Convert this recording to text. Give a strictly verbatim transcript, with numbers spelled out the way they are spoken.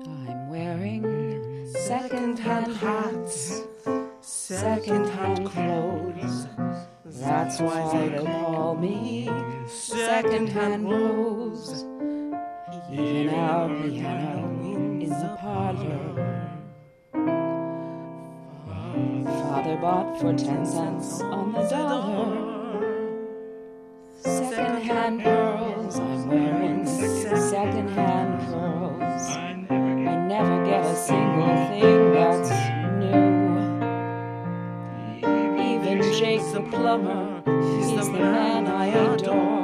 I'm wearing second-hand hats, second-hand clothes. That's why they call me Second-Hand Rose. Even our piano in the parlor, Father bought for ten cents on the dollar. Second-hand pearls, I'm wearing second-hand pearls. I never get a single thing that's new. Even Jake the plumber, he's the man I adore.